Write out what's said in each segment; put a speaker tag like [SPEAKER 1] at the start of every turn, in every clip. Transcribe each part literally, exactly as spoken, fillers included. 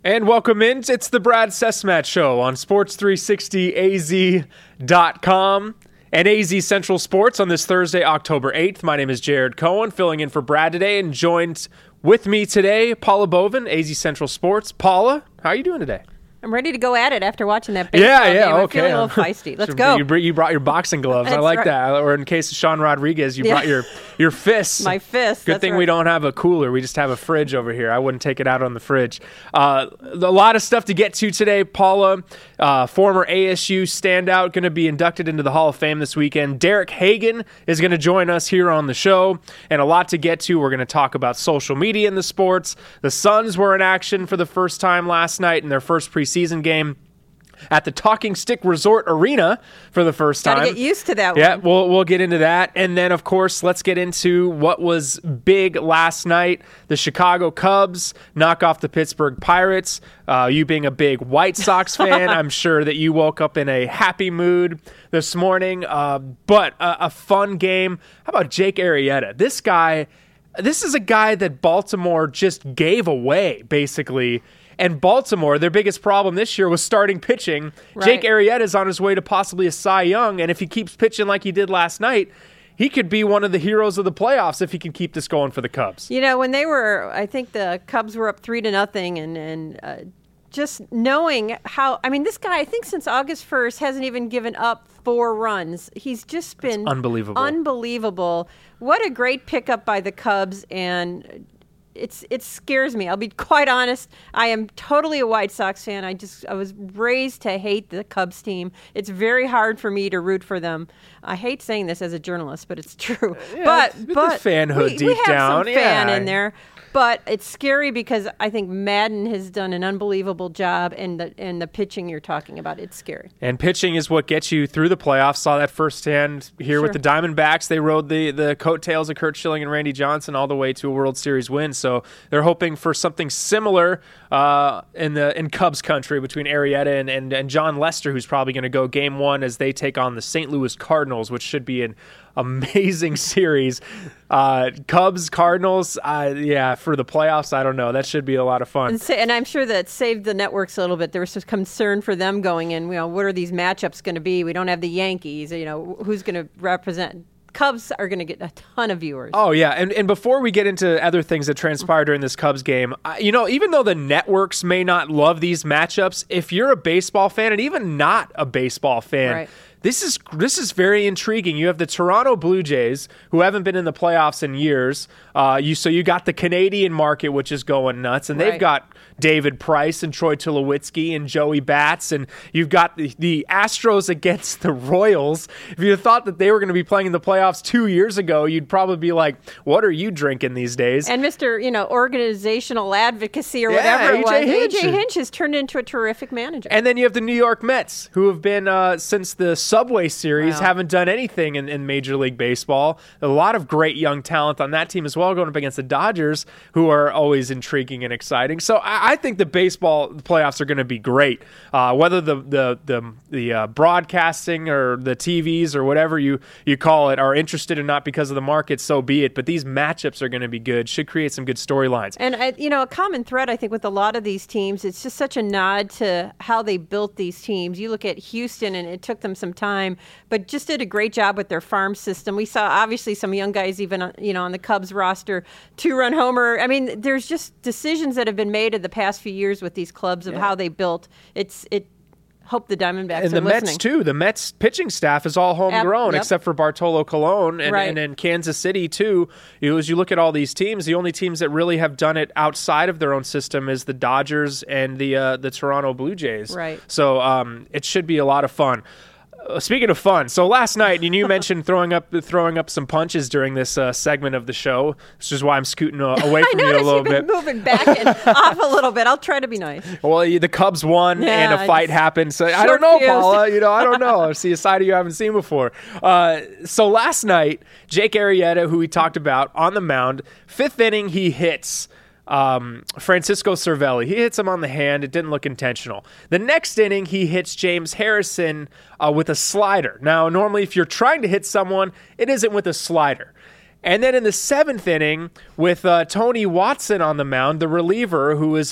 [SPEAKER 1] And welcome in. It's the Brad Sesmat Show on Sports three sixty A Z dot com and A Z Central Sports on this Thursday, October eighth. My name is Jared Cohen, filling in for Brad today, and joined with me today, Paula Bovin, A Z Central Sports. Paula, how are you doing today?
[SPEAKER 2] I'm ready to go at it after watching that baseball
[SPEAKER 1] yeah, yeah,
[SPEAKER 2] game.
[SPEAKER 1] okay.
[SPEAKER 2] I'm feeling a little feisty. Let's go.
[SPEAKER 1] You, you brought your boxing gloves. I like
[SPEAKER 2] right.
[SPEAKER 1] that. Or in case of Sean Rodriguez, you
[SPEAKER 2] Yeah.
[SPEAKER 1] brought your, your fists.
[SPEAKER 2] My fists.
[SPEAKER 1] Good
[SPEAKER 2] that's
[SPEAKER 1] thing
[SPEAKER 2] right.
[SPEAKER 1] we don't have a cooler. We just have a fridge over here. I wouldn't take it out on the fridge. Uh, a lot of stuff to get to today. Paula, uh, former A S U standout, going to be inducted into the Hall of Fame this weekend. Derek Hagan is going to join us here on the show, and a lot to get to. We're going to talk about social media in the sports. The Suns were in action for the first time last night in their first preseason game at the Talking Stick Resort Arena for the first time.
[SPEAKER 2] Gotta get used to that
[SPEAKER 1] Yeah,
[SPEAKER 2] one.
[SPEAKER 1] we'll, we'll get into that. And then, of course, let's get into what was big last night. The Chicago Cubs knock off the Pittsburgh Pirates. Uh, you being a big White Sox fan, I'm sure that you woke up in a happy mood this morning. Uh, but a, a fun game. How about Jake Arrieta? This guy, this is a guy that Baltimore just gave away, basically. And Baltimore, their biggest problem this year was starting pitching.
[SPEAKER 2] Right.
[SPEAKER 1] Jake Arrieta is on his way to possibly a Cy Young, and if he keeps pitching like he did last night, he could be one of the heroes of the playoffs if he can keep this going for the Cubs.
[SPEAKER 2] You know, when they were, I think the Cubs were up three to nothing, and and uh, just knowing how, I mean, this guy, I think since August first, hasn't even given up four runs. He's just been
[SPEAKER 1] That's unbelievable.
[SPEAKER 2] Unbelievable. What a great pickup by the Cubs, and It's it scares me. I'll be quite honest. I am totally a White Sox fan. I just I was raised to hate the Cubs team. It's very hard for me to root for them. I hate saying this as a journalist, but it's true.
[SPEAKER 1] Yeah,
[SPEAKER 2] but
[SPEAKER 1] with the
[SPEAKER 2] but
[SPEAKER 1] fanhood
[SPEAKER 2] we,
[SPEAKER 1] deep
[SPEAKER 2] we have
[SPEAKER 1] down,
[SPEAKER 2] some fan
[SPEAKER 1] yeah.
[SPEAKER 2] in there. But it's scary because I think Madden has done an unbelievable job, and the and the pitching you're talking about, it's scary.
[SPEAKER 1] And pitching is what gets you through the playoffs. Saw that firsthand here
[SPEAKER 2] Sure.
[SPEAKER 1] with the Diamondbacks. They rode the, the coattails of Curt Schilling and Randy Johnson all the way to a World Series win. So they're hoping for something similar uh, in the in Cubs country between Arrieta and, and, and John Lester, who's probably going to go game one as they take on the Saint Louis Cardinals, which should be an amazing series. Uh, Cubs, Cardinals, uh, yeah, for the playoffs, I don't know. That should be a lot of fun.
[SPEAKER 2] And, sa- and I'm sure that saved the networks a little bit. There was some concern for them going in. You know, what are these matchups going to be? We don't have the Yankees. You know, who's going to represent? Cubs are going to get a ton of viewers.
[SPEAKER 1] Oh, yeah. And and before we get into other things that transpired during this Cubs game, I, you know, even though the networks may not love these matchups, if you're a baseball fan and even not a baseball fan,
[SPEAKER 2] Right.
[SPEAKER 1] This is this is very intriguing. You have the Toronto Blue Jays, who haven't been in the playoffs in years. Uh, you so you got the Canadian market, which is going nuts, and they've
[SPEAKER 2] Right.
[SPEAKER 1] got David Price and Troy Tulowitzki and Joey Bats, and you've got the, the Astros against the Royals. If you thought that they were going to be playing in the playoffs two years ago, you'd probably be like, "What are you drinking these days?"
[SPEAKER 2] And Mister You know, organizational advocacy or
[SPEAKER 1] Yeah,
[SPEAKER 2] whatever it was,
[SPEAKER 1] A J Hinch.
[SPEAKER 2] A J Hinch has turned into a terrific manager.
[SPEAKER 1] And then you have the New York Mets, who have been, uh, since the Subway Series,
[SPEAKER 2] Wow.
[SPEAKER 1] haven't done anything in, in Major League Baseball. A lot of great young talent on that team as well, going up against the Dodgers, who are always intriguing and exciting. So I, I think the baseball playoffs are going to be great. Uh, whether the the the, the uh, broadcasting or the T Vs or whatever you, you call it are interested or not because of the market, so be it. But these matchups are going to be good. Should create some good storylines.
[SPEAKER 2] And, I, you know, a common thread, I think, with a lot of these teams, it's just such a nod to how they built these teams. You look at Houston, and it took them some time, but just did a great job with their farm system. We saw, obviously, some young guys even, on, you know, on the Cubs roster, two-run homer. I mean, there's just decisions that have been made in the past few years with these clubs of
[SPEAKER 1] Yeah.
[SPEAKER 2] how they built. It's it. Hope the Diamondbacks
[SPEAKER 1] And
[SPEAKER 2] are
[SPEAKER 1] the
[SPEAKER 2] listening.
[SPEAKER 1] Mets, too. The Mets pitching staff is all homegrown,
[SPEAKER 2] Yep.
[SPEAKER 1] except for Bartolo Colon. And,
[SPEAKER 2] Right.
[SPEAKER 1] and then Kansas City, too. You know, as you look at all these teams, the only teams that really have done it outside of their own system is the Dodgers and the uh, the Toronto Blue Jays.
[SPEAKER 2] Right.
[SPEAKER 1] So um, it should be a lot of fun. Uh, Speaking of fun, so last night, and you mentioned throwing up throwing up some punches during this uh, segment of the show, which is why I'm scooting uh, away
[SPEAKER 2] I
[SPEAKER 1] from you a
[SPEAKER 2] noticed
[SPEAKER 1] little
[SPEAKER 2] you've been
[SPEAKER 1] bit.
[SPEAKER 2] moving back and off a little bit. I'll try to be nice.
[SPEAKER 1] Well, you- the Cubs won,
[SPEAKER 2] Yeah,
[SPEAKER 1] and a
[SPEAKER 2] I
[SPEAKER 1] fight
[SPEAKER 2] just-
[SPEAKER 1] happened. So I
[SPEAKER 2] short
[SPEAKER 1] don't know,
[SPEAKER 2] fuse.
[SPEAKER 1] Paula. You know, I don't know. I see a side of you I haven't seen before. Uh, so last night, Jake Arrieta, who we talked about on the mound, fifth inning, he hits um, Francisco Cervelli. He hits him on the hand. It didn't look intentional. The next inning, he hits James Harrison uh, with a slider. Now, normally, if you're trying to hit someone, it isn't with a slider. And then in the seventh inning, with uh, Tony Watson on the mound, the reliever, who is his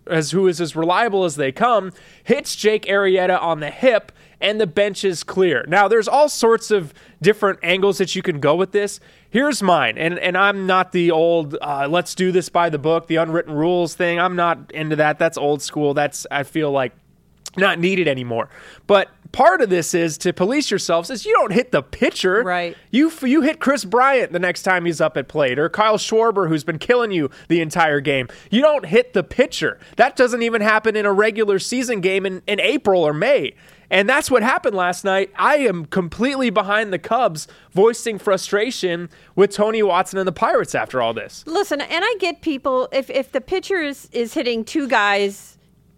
[SPEAKER 1] as who is as reliable as they come, hits Jake Arrieta on the hip, and the bench is clear. Now, there's all sorts of different angles that you can go with this. Here's mine, and, and I'm not the old, uh, let's do this by the book, the unwritten rules thing. I'm not into that. That's old school. That's, I feel like, not needed anymore. But part of this is to police yourselves is you don't hit the pitcher.
[SPEAKER 2] Right.
[SPEAKER 1] You you hit Chris Bryant the next time he's up at plate, or Kyle Schwarber, who's been killing you the entire game. You don't hit the pitcher. That doesn't even happen in a regular season game in, in April or May. And that's what happened last night. I am completely behind the Cubs voicing frustration with Tony Watson and the Pirates after all this.
[SPEAKER 2] Listen, and I get people, if, if the pitcher is, is hitting two guys,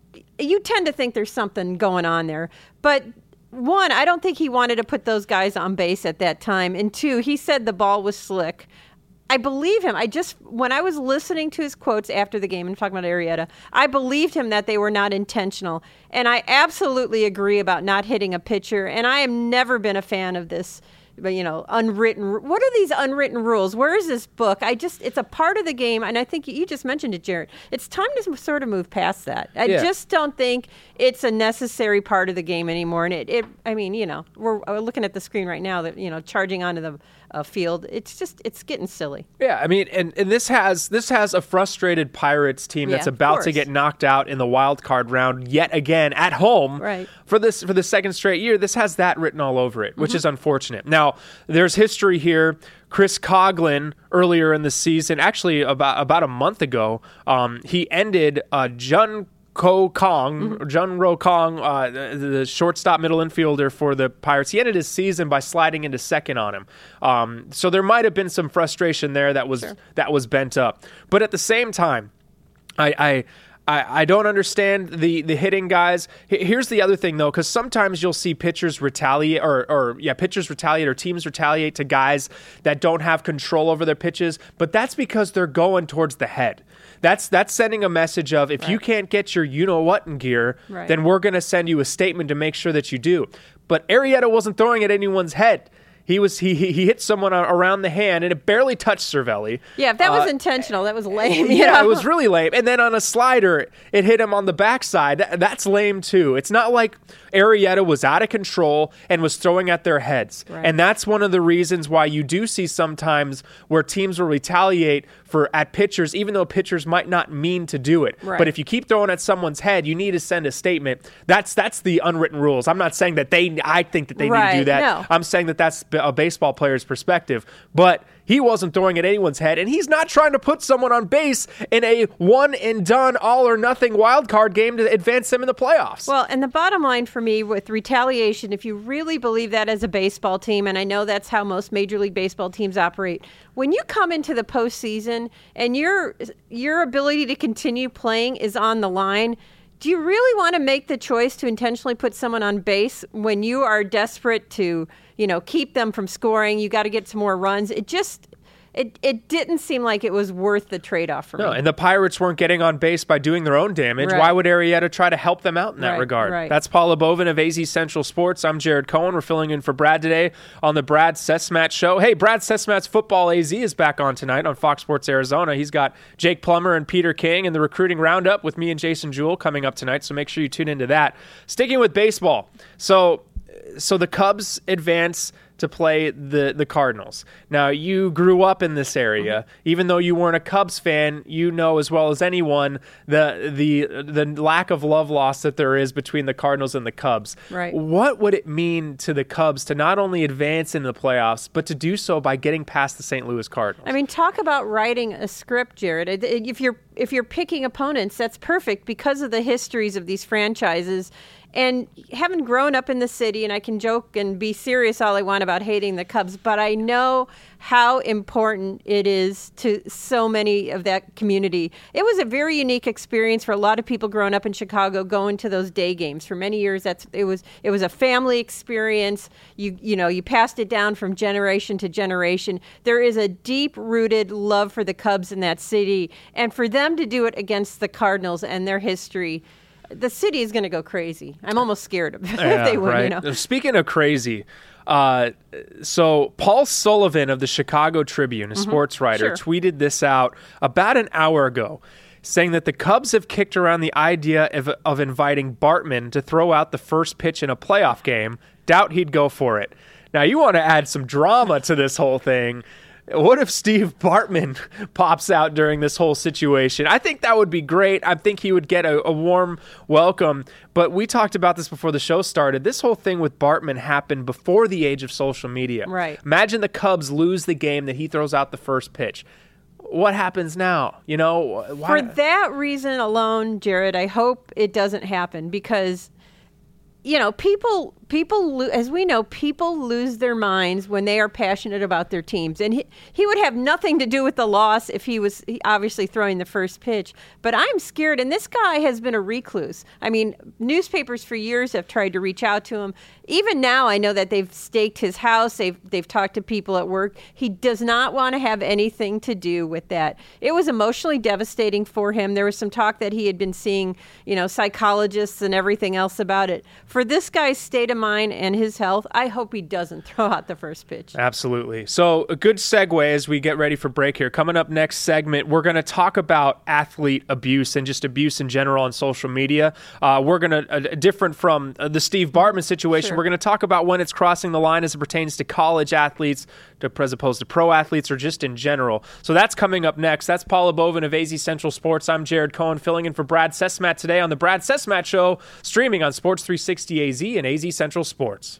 [SPEAKER 2] you tend to think there's something going on there. But one, I don't think he wanted to put those guys on base at that time. And two, he said the ball was slick. I believe him. I just, when I was listening to his quotes after the game and talking about Arrieta, I believed him that they were not intentional. And I absolutely agree about not hitting a pitcher. And I have never been a fan of this, but you know, unwritten. What are these unwritten rules? Where is this book? I just, it's a part of the game, and I think you just mentioned it, Jared. It's time to sort of move past that. I
[SPEAKER 1] yeah.
[SPEAKER 2] just don't think it's a necessary part of the game anymore. And it, it I mean, you know, we're, we're looking at the screen right now that you know, charging onto the uh, field. It's just, it's getting silly.
[SPEAKER 1] Yeah, I mean, and, and this has this has a frustrated Pirates team that's
[SPEAKER 2] yeah,
[SPEAKER 1] about to get knocked out in the wild card round yet again at home
[SPEAKER 2] right.
[SPEAKER 1] for this for the second straight year. This has that written all over it, which
[SPEAKER 2] mm-hmm.
[SPEAKER 1] is unfortunate. Now, there's history here. Chris Coughlin, earlier in the season, actually about about a month ago, um, he ended uh, Jun Ko Kong, mm-hmm. Jun Ro Kong, uh, the, the shortstop middle infielder for the Pirates. He ended his season by sliding into second on him. Um, so there might have been some frustration there that was sure. that was bent up. But at the same time, I. I I, I don't understand the, the hitting guys. Here's the other thing, though, because sometimes you'll see pitchers retaliate, or, or yeah, pitchers retaliate, or teams retaliate to guys that don't have control over their pitches, but that's because they're going towards the head. That's that's sending a message of, if right. you can't get your you-know-what in gear, right. then we're going to send you a statement to make sure that you do. But Arrieta wasn't throwing at anyone's head. He was he he hit someone around the hand, and it barely touched Cervelli.
[SPEAKER 2] Yeah, if that was
[SPEAKER 1] uh,
[SPEAKER 2] intentional, that was lame. You
[SPEAKER 1] yeah,
[SPEAKER 2] know?
[SPEAKER 1] It was really lame. And then on a slider, it hit him on the backside. That, that's lame too. It's not like Arrieta was out of control and was throwing at their heads. Right. And that's one of the reasons why you do see sometimes where teams will retaliate for at pitchers, even though pitchers might not mean to do it.
[SPEAKER 2] Right.
[SPEAKER 1] But if you keep throwing at someone's head, you need to send a statement. That's that's the unwritten rules. I'm not saying that they. I think that they
[SPEAKER 2] right.
[SPEAKER 1] need to do that.
[SPEAKER 2] No.
[SPEAKER 1] I'm saying that that's a baseball player's perspective, but he wasn't throwing at anyone's head, and he's not trying to put someone on base in a one and done all or nothing wild card game to advance them in the playoffs.
[SPEAKER 2] Well, and the bottom line for me with retaliation, if you really believe that as a baseball team, and I know that's how most Major League Baseball teams operate, when you come into the postseason and your your ability to continue playing is on the line, do you really want to make the choice to intentionally put someone on base when you are desperate to, you know, keep them from scoring? You got to get some more runs. It just, it it didn't seem like it was worth the trade-off for
[SPEAKER 1] no,
[SPEAKER 2] me.
[SPEAKER 1] And the Pirates weren't getting on base by doing their own damage.
[SPEAKER 2] Right.
[SPEAKER 1] Why would Arrieta try to help them out in that
[SPEAKER 2] right,
[SPEAKER 1] regard?
[SPEAKER 2] Right.
[SPEAKER 1] That's Paula Bovin of A Z Central Sports. I'm Jared Cohen. We're filling in for Brad today on the Brad Sesmat Show. Hey, Brad Sesmat's Football A Z is back on tonight on Fox Sports Arizona. He's got Jake Plummer and Peter King and the recruiting roundup with me and Jason Jewell coming up tonight, so make sure you tune into that. Sticking with baseball. So, so the Cubs advance to play the, the Cardinals. Now, you grew up in this area. Mm-hmm. Even though you weren't a Cubs fan, you know as well as anyone the the the lack of love lost that there is between the Cardinals and the Cubs.
[SPEAKER 2] Right.
[SPEAKER 1] What would it mean to the Cubs to not only advance into the playoffs, but to do so by getting past the Saint Louis Cardinals?
[SPEAKER 2] I mean, talk about writing a script, Jared. If you're if you're picking opponents, that's perfect because of the histories of these franchises. And having grown up in the city, and I can joke and be serious all I want about hating the Cubs, but I know how important it is to so many of that community. It was a very unique experience for a lot of people growing up in Chicago, going to those day games. For many years, that's it was it was a family experience. You you know, you passed it down from generation to generation. There is a deep-rooted love for the Cubs in that city, and for them to do it against the Cardinals and their history, the city is going to go crazy. I'm almost scared of
[SPEAKER 1] yeah,
[SPEAKER 2] if they win.
[SPEAKER 1] Right.
[SPEAKER 2] You know?
[SPEAKER 1] Speaking of crazy, uh, so Paul Sullivan of the Chicago Tribune, a mm-hmm. sports writer,
[SPEAKER 2] sure.
[SPEAKER 1] tweeted this out about an hour ago. saying that the Cubs have kicked around the idea of, of inviting Bartman to throw out the first pitch in a playoff game. Doubt he'd go for it. Now, you want to add some drama to this whole thing. What if Steve Bartman pops out during this whole situation? I think that would be great. I think he would get a, a warm welcome. But we talked about this before the show started. This whole thing with Bartman happened before the age of social media.
[SPEAKER 2] Right.
[SPEAKER 1] Imagine the Cubs lose the game that he throws out the first pitch. What happens now? You know, why?
[SPEAKER 2] For that reason alone, Jared, I hope it doesn't happen because, you know, people, people, lo- as we know, people lose their minds when they are passionate about their teams. And he, he would have nothing to do with the loss if he was he obviously throwing the first pitch. But I'm scared. And this guy has been a recluse. I mean, newspapers for years have tried to reach out to him. Even now, I know that they've staked his house. They've they've talked to people at work. He does not want to have anything to do with that. It was emotionally devastating for him. There was some talk that he had been seeing, you know, psychologists and everything else about it. For this guy's state of mind and his health, I hope he doesn't throw out the first pitch.
[SPEAKER 1] Absolutely. So a good segue as we get ready for break here. Coming up next segment, we're going to talk about athlete abuse and just abuse in general on social media. Uh, we're going to, uh, different from uh, the Steve Bartman situation,
[SPEAKER 2] Sure.
[SPEAKER 1] We're going to talk about when it's crossing the line as it pertains to college athletes to, as opposed to pro athletes or just in general. So that's coming up next. That's Paula Bovin of A Z Central Sports. I'm Jared Cohen filling in for Brad Sesmat today on the Brad Sesmat Show, streaming on Sports three sixty A Z and A Z Central Sports.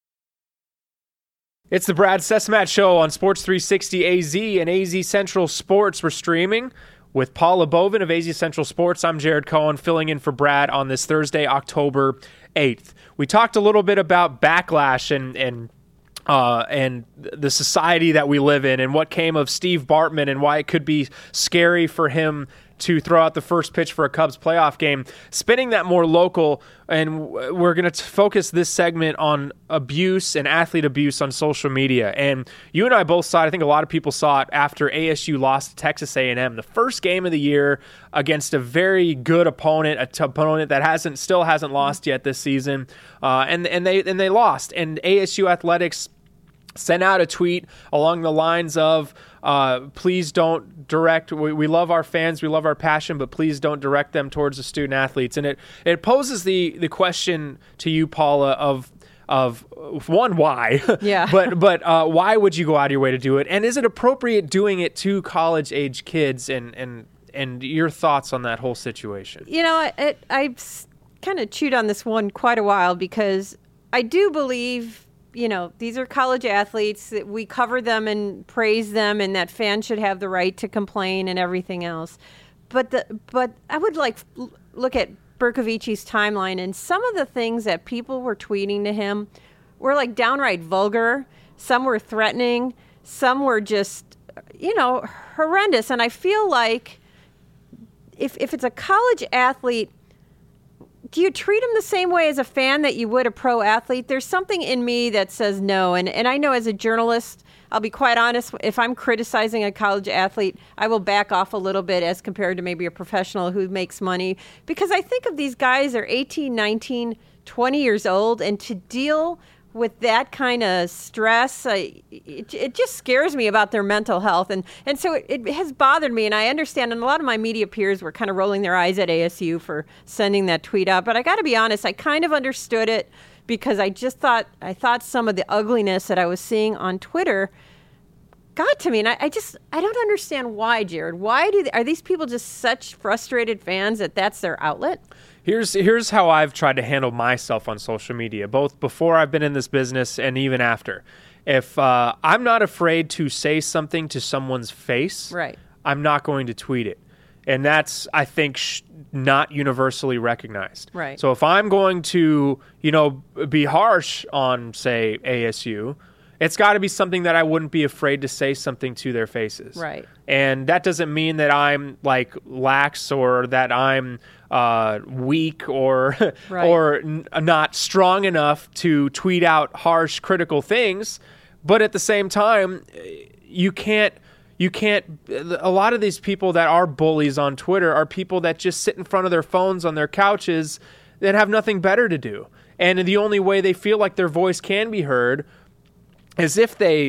[SPEAKER 1] It's the Brad Sesmat Show on Sports three sixty A Z and A Z Central Sports. We're streaming with Paula Bovin of A Z Central Sports. I'm Jared Cohen filling in for Brad on this Thursday, October eighth. We talked a little bit about backlash and and uh, and the society that we live in and what came of Steve Bartman and why it could be scary for him to throw out the first pitch for a Cubs playoff game. Spinning that more local, and we're going to focus this segment on abuse and athlete abuse on social media. And you and I both saw it. I think a lot of people saw it after A S U lost to Texas A and M, the first game of the year against a very good opponent, a t- opponent that hasn't still hasn't lost yet this season, uh, and and they and they lost. And A S U athletics sent out a tweet along the lines of, uh, please don't direct, we, we love our fans, we love our passion, but please don't direct them towards the student athletes. And it, it poses the, the question to you, Paula, of, of one, why?
[SPEAKER 2] Yeah.
[SPEAKER 1] but but uh, why would you go out of your way to do it? And is it appropriate doing it to college-age kids? And, and, and your thoughts on that whole situation?
[SPEAKER 2] You know, I, I've kind of chewed on this one quite a while because I do believe, you know, these are college athletes, that we cover them and praise them, and that fans should have the right to complain and everything else. But the but I would like look at Berkovici's timeline, and some of the things that people were tweeting to him were like downright vulgar. Some were threatening. Some were just, you know, horrendous. And I feel like if if it's a college athlete, do you treat him the same way as a fan that you would a pro athlete? There's something in me that says no. And and I know as a journalist, I'll be quite honest, if I'm criticizing a college athlete, I will back off a little bit as compared to maybe a professional who makes money. Because I think of these guys, they're eighteen, nineteen, twenty years old, and to deal with that kind of stress, uh, it, it just scares me about their mental health. And, and so it, it has bothered me, and I understand, and a lot of my media peers were kind of rolling their eyes at A S U for sending that tweet out. But I got to be honest, I kind of understood it because I just thought, I thought some of the ugliness that I was seeing on Twitter got to me. And I, I just, I don't understand why, Jared. Why do, they, are these people just such frustrated fans that that's their outlet?
[SPEAKER 1] Here's here's how I've tried to handle myself on social media, both before I've been in this business and even after. If uh, I'm not afraid to say something to someone's face,
[SPEAKER 2] right,
[SPEAKER 1] I'm not going to tweet it. And that's, I think, sh- not universally recognized.
[SPEAKER 2] Right.
[SPEAKER 1] So if I'm going to, you know, be harsh on, say, A S U, it's got to be something that I wouldn't be afraid to say something to their faces.
[SPEAKER 2] Right.
[SPEAKER 1] And that doesn't mean that I'm like lax or that I'm uh, weak or
[SPEAKER 2] right.
[SPEAKER 1] or n- not strong enough to tweet out harsh, critical things. But at the same time, you can't. You can't. A lot of these people that are bullies on Twitter are people that just sit in front of their phones on their couches that have nothing better to do. And the only way they feel like their voice can be heard is if they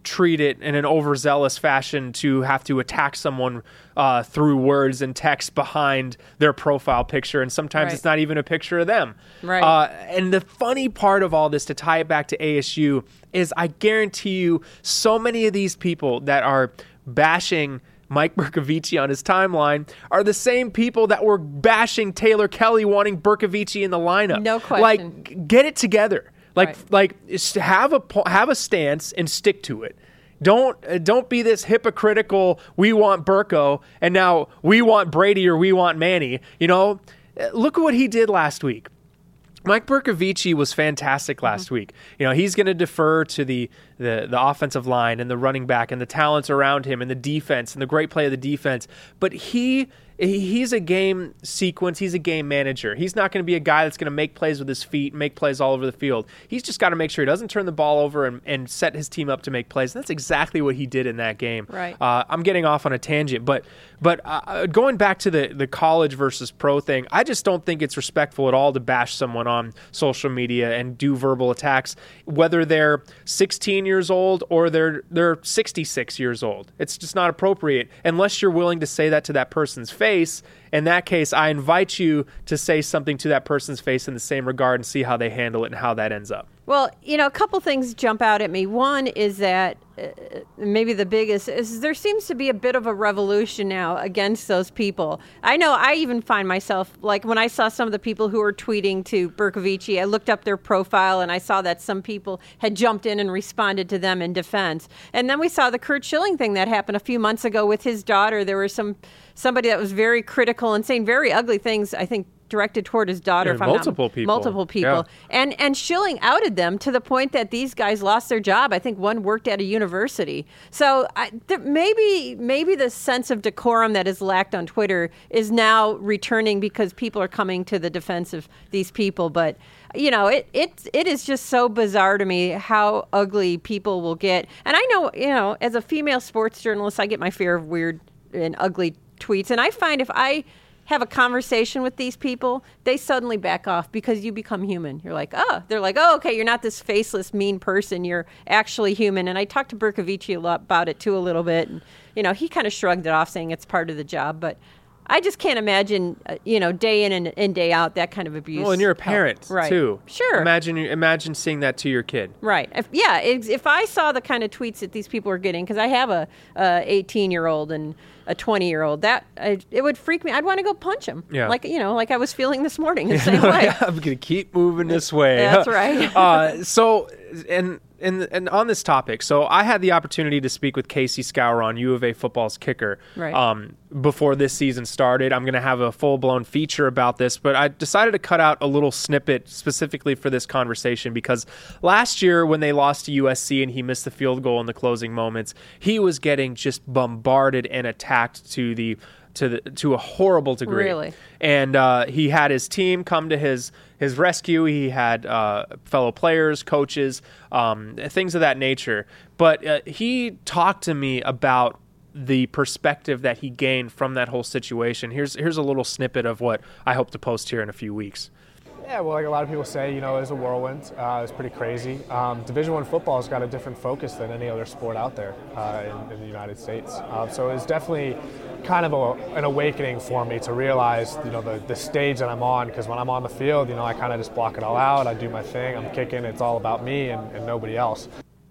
[SPEAKER 1] treat it in an overzealous fashion to have to attack someone uh, through words and text behind their profile picture. And sometimes
[SPEAKER 2] Right.
[SPEAKER 1] it's not even a picture of them.
[SPEAKER 2] Right.
[SPEAKER 1] Uh, and the funny part of all this, to tie it back to A S U, is I guarantee you so many of these people that are bashing Mike Bercovici on his timeline are the same people that were bashing Taylor Kelly wanting Bercovici in the lineup.
[SPEAKER 2] No question.
[SPEAKER 1] Like, g- get it together. Like,
[SPEAKER 2] Right.
[SPEAKER 1] like s- have a po- have a stance and stick to it. Don't uh, don't be this hypocritical. We want Burko, and now we want Brady or we want Manny. You know, Uh, look at what he did last week. Mike Bercovici was fantastic last
[SPEAKER 2] Mm-hmm.
[SPEAKER 1] week. You know, he's going to defer to the, the the offensive line and the running back and the talents around him and the defense and the great play of the defense. But he he's a game sequence. He's a game manager. He's not going to be a guy that's going to make plays with his feet, make plays all over the field. He's just got to make sure he doesn't turn the ball over and, and set his team up to make plays. And that's exactly what he did in that game.
[SPEAKER 2] Right.
[SPEAKER 1] Uh, I'm getting off on a tangent, but but uh, going back to the, the college versus pro thing, I just don't think it's respectful at all to bash someone on social media and do verbal attacks, whether they're sixteen years old or they're they're sixty-six years old. It's just not appropriate unless you're willing to say that to that person's face. In that case, I invite you to say something to that person's face in the same regard and see how they handle it and how that ends up.
[SPEAKER 2] Well, you know, a couple things jump out at me. One is that uh, maybe the biggest is there seems to be a bit of a revolution now against those people. I know I even find myself, like when I saw some of the people who were tweeting to Bercovici, I looked up their profile and I saw that some people had jumped in and responded to them in defense. And then we saw the Curt Schilling thing that happened a few months ago with his daughter. There was some somebody that was very critical and saying very ugly things, I think, directed toward his daughter.
[SPEAKER 1] Yeah,
[SPEAKER 2] if I'm
[SPEAKER 1] multiple
[SPEAKER 2] not,
[SPEAKER 1] people.
[SPEAKER 2] Multiple people.
[SPEAKER 1] Yeah.
[SPEAKER 2] And and Schilling outed them to the point that these guys lost their job. I think one worked at a university. So I, th- maybe maybe the sense of decorum that is lacked on Twitter is now returning because people are coming to the defense of these people. But you know, it it it is just so bizarre to me how ugly people will get. And I know, you know, as a female sports journalist, I get my fair of weird and ugly tweets. And I find if I have a conversation with these people, they suddenly back off because you become human. You're like, oh, they're like, oh, okay, you're not this faceless, mean person. You're actually human. And I talked to Bercovici a lot about it too, a little bit. And, you know, he kind of shrugged it off saying it's part of the job. But I just can't imagine, uh, you know, day in and, and day out, that kind of abuse.
[SPEAKER 1] Well, and you're a parent,
[SPEAKER 2] right.
[SPEAKER 1] too.
[SPEAKER 2] Sure.
[SPEAKER 1] Imagine imagine seeing that to your kid.
[SPEAKER 2] Right. If, yeah. If, if I saw the kind of tweets that these people were getting, because I have a eighteen-year-old and a twenty-year-old, that I, it would freak me. I'd want to go punch him.
[SPEAKER 1] Yeah.
[SPEAKER 2] Like, you know, like I was feeling this morning the same way.
[SPEAKER 1] I'm going to keep moving this way.
[SPEAKER 2] That's right.
[SPEAKER 1] uh, so, and, and and on this topic, so I had the opportunity to speak with Casey Scouron, U of A football's kicker,
[SPEAKER 2] Right.
[SPEAKER 1] um, before this season started. I'm going to have a full-blown feature about this, but I decided to cut out a little snippet specifically for this conversation because last year when they lost to U S C and he missed the field goal in the closing moments, he was getting just bombarded and attacked to the to the to a horrible degree.
[SPEAKER 2] Really?
[SPEAKER 1] And uh, he had his team come to his his rescue. He had uh, fellow players, coaches, um, things of that nature. But uh, he talked to me about the perspective that he gained from that whole situation. Here's here's a little snippet of what I hope to post here in a few weeks.
[SPEAKER 3] Yeah, well, like a lot of people say, you know, it was a whirlwind. Uh, it was pretty crazy. Um, Division One football has got a different focus than any other sport out there uh, in, in the United States. Uh, so it was definitely kind of a, an awakening for me to realize, you know, the, the stage that I'm on. Because when I'm on the field, you know, I kind of just block it all out. I do my thing. I'm kicking. It's all about me and, and nobody else.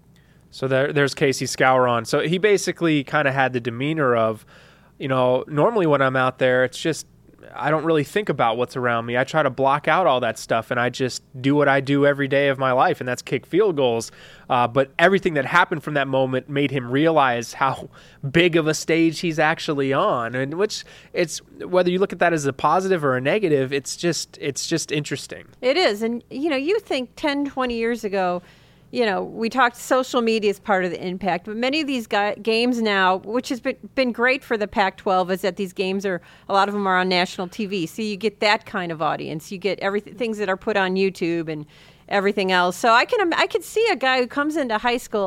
[SPEAKER 1] So there, there's Casey Scouron. So he basically kind of had the demeanor of, you know, normally when I'm out there, it's just, I don't really think about what's around me. I try to block out all that stuff, and I just do what I do every day of my life, and that's kick field goals. Uh, but everything that happened from that moment made him realize how big of a stage he's actually on, and which it's whether you look at that as a positive or a negative, it's just it's just interesting.
[SPEAKER 2] It is. And, you know, you think ten, twenty years ago, you know, we talked social media is part of the impact, but many of these ga- games now, which has been, been great for the Pac twelve, is that these games are, a lot of them are on national T V. So you get that kind of audience. You get everything, things that are put on YouTube and everything else. So I can, I can see a guy who comes into high school,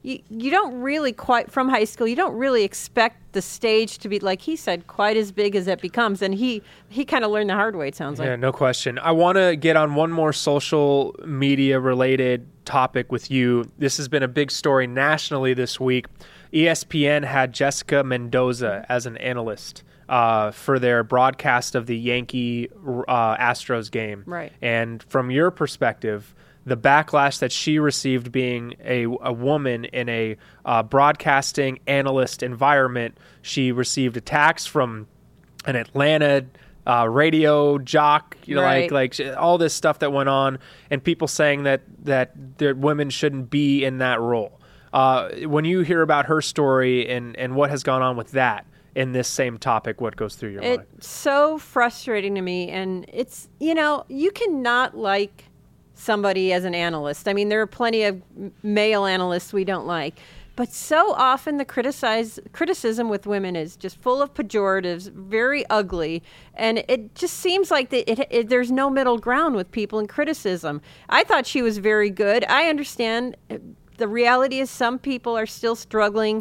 [SPEAKER 2] you, you don't really quite, from high school, you don't really expect the stage to be, like he said, quite as big as it becomes. And he, he kind of learned the hard way, it sounds like.
[SPEAKER 1] Yeah, no question. I want to get on one more social media related topic with you. This has been a big story nationally this week. E S P N had Jessica Mendoza as an analyst uh, for their broadcast of the Yankee uh, Astros game.
[SPEAKER 2] Right.
[SPEAKER 1] And from your perspective, the backlash that she received being a, a woman in a uh, broadcasting analyst environment, she received attacks from an Atlanta uh, radio jock, you know,
[SPEAKER 2] right.
[SPEAKER 1] like like all this stuff that went on, and people saying that that their women shouldn't be in that role. Uh, when you hear about her story and, and what has gone on with that in this same topic, what goes through your
[SPEAKER 2] it's
[SPEAKER 1] mind?
[SPEAKER 2] It's so frustrating to me. And it's, you know, you cannot like somebody as an analyst. I mean, there are plenty of male analysts we don't like. But so often the criticize, criticism with women is just full of pejoratives, very ugly, and it just seems like the, it, it, there's no middle ground with people in criticism. I thought she was very good. I understand. The reality is some people are still struggling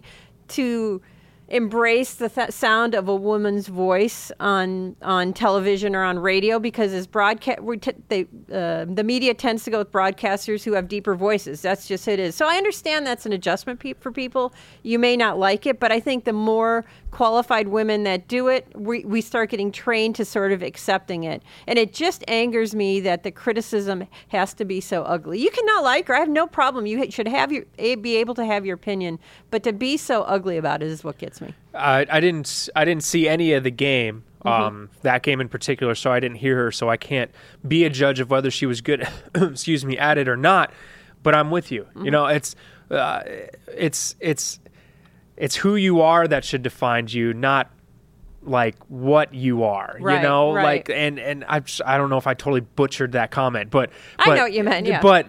[SPEAKER 2] to embrace the th- sound of a woman's voice on on television or on radio, because as broadcast, t- they, uh, the media tends to go with broadcasters who have deeper voices. That's just it is. So I understand that's an adjustment pe- for people. You may not like it, but I think the more qualified women that do it, we, we start getting trained to sort of accepting it. And it just angers me that the criticism has to be so ugly. You cannot like her. I have no problem. You should have your be able to have your opinion, but to be so ugly about it is what gets me.
[SPEAKER 1] I, I didn't. I didn't see any of the game, um, mm-hmm. that game in particular. So I didn't hear her. So I can't be a judge of whether she was good. excuse me, at it or not. But I'm with you. Mm-hmm. You know, it's uh, it's it's it's who you are that should define you, not like what you are.
[SPEAKER 2] Right,
[SPEAKER 1] you know,
[SPEAKER 2] right.
[SPEAKER 1] like and and I I don't know if I totally butchered that comment, but, but
[SPEAKER 2] I know what you meant. Yeah,
[SPEAKER 1] but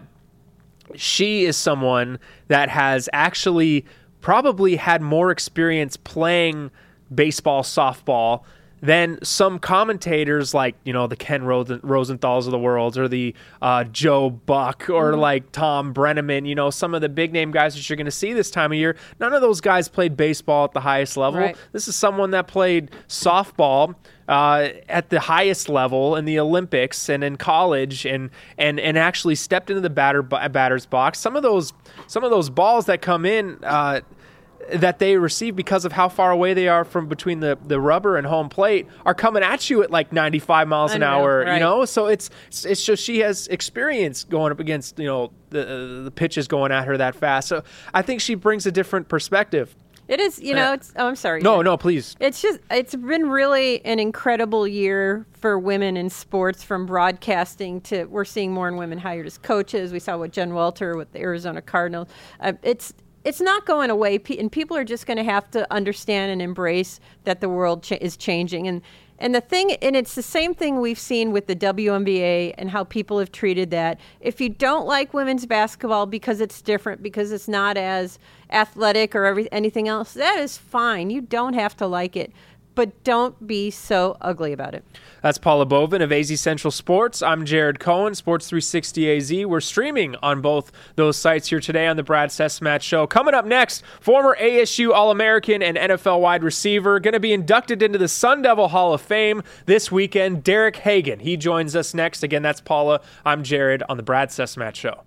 [SPEAKER 1] she is someone that has actually probably had more experience playing baseball, softball than some commentators like, you know, the Ken Rosen- Rosenthals of the world, or the uh, Joe Buck, or mm-hmm. like Tom Brenneman, you know, some of the big name guys that you're going to see this time of year. None of those guys played baseball at the highest level.
[SPEAKER 2] Right. This
[SPEAKER 1] is someone that played softball uh, at the highest level in the Olympics and in college, and and and actually stepped into the batter batter's box. Some of those some of those balls that come in uh, that they receive because of how far away they are from between the, the rubber and home plate are coming at you at like ninety-five miles an
[SPEAKER 2] Unreal,
[SPEAKER 1] hour,
[SPEAKER 2] right.
[SPEAKER 1] you know? So it's, it's just, she has experience going up against, you know, the, the pitches going at her that fast. So I think she brings a different perspective.
[SPEAKER 2] It is, you know, it's, oh, I'm sorry.
[SPEAKER 1] No, no, please.
[SPEAKER 2] It's just, it's been really an incredible year for women in sports, from broadcasting to, we're seeing more and women hired as coaches. We saw what Jen Welter with the Arizona Cardinals. Uh, it's, It's not going away, and people are just going to have to understand and embrace that the world cha- is changing. And and the thing, and it's the same thing we've seen with the W N B A and how people have treated that. If you don't like women's basketball because it's different, because it's not as athletic or every, anything else, that is fine. You don't have to like it. But don't be so ugly about it.
[SPEAKER 1] That's Paula Bovin of A Z Central Sports. I'm Jared Cohen, Sports three sixty A Z. We're streaming on both those sites here today on the Brad Sesmatch Show. Coming up next, former A S U All-American and N F L wide receiver, going to be inducted into the Sun Devil Hall of Fame this weekend, Derek Hagan. He joins us next. Again, that's Paula. I'm Jared on the Brad Sesmatch Show.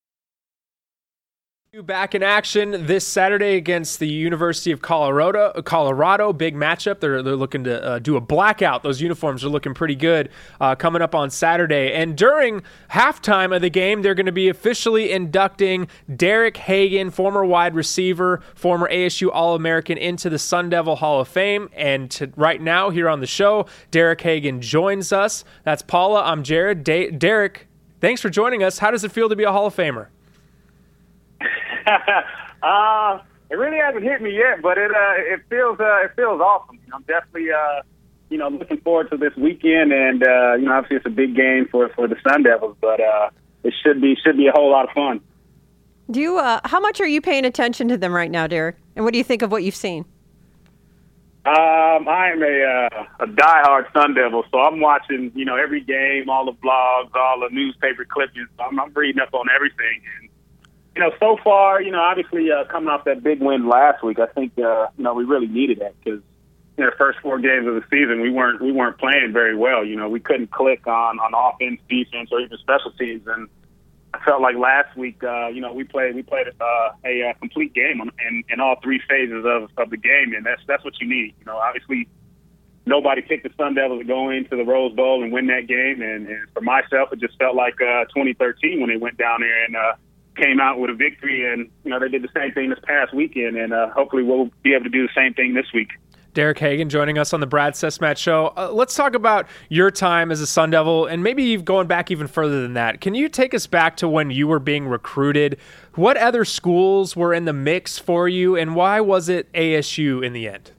[SPEAKER 1] Back in action this Saturday against the University of Colorado. Colorado, big matchup. They're they're looking to uh, do a blackout. Those uniforms are looking pretty good uh, coming up on Saturday. And during halftime of the game, they're going to be officially inducting Derek Hagan, former wide receiver, former A S U All-American, into the Sun Devil Hall of Fame. And to, right now here on the show, Derek Hagan joins us. That's Paula. I'm Jared. Da- Derek, thanks for joining us. How does it feel to be a Hall of Famer?
[SPEAKER 4] uh, it really hasn't hit me yet, but it uh, it feels uh, it feels awesome. I'm definitely uh, you know looking forward to this weekend, and uh, you know obviously it's a big game for, for the Sun Devils, but uh, it should be should be a whole lot of fun.
[SPEAKER 2] Do you? Uh, how much are you paying attention to them right now, Derek? And what do you think of what you've seen?
[SPEAKER 4] Um, I am a uh, a diehard Sun Devil, so I'm watching you know every game, all the blogs, all the newspaper clippings. I'm, I'm reading up on everything. And you know, so far, you know, obviously uh, coming off that big win last week, I think, uh, you know, we really needed that because, you know, the first four games of the season, we weren't we weren't playing very well. You know, we couldn't click on, on offense, defense, or even special teams. And I felt like last week, uh, you know, we played we played uh, a, a complete game in, in all three phases of, of the game, and that's that's what you need. You know, obviously, nobody picked the Sun Devils to go into the Rose Bowl and win that game. And, and for myself, it just felt like uh, twenty thirteen when they went down there and uh, came out with a victory. And, you know, they did the same thing this past weekend. And uh, hopefully we'll be able to do the same thing this week.
[SPEAKER 1] Derek Hagan joining us on the Brad Sesmat Show. Uh, let's talk about your time as a Sun Devil, and maybe going back even further than that. Can you take us back to when you were being recruited? What other schools were in the mix for you, and why was it A S U in the end?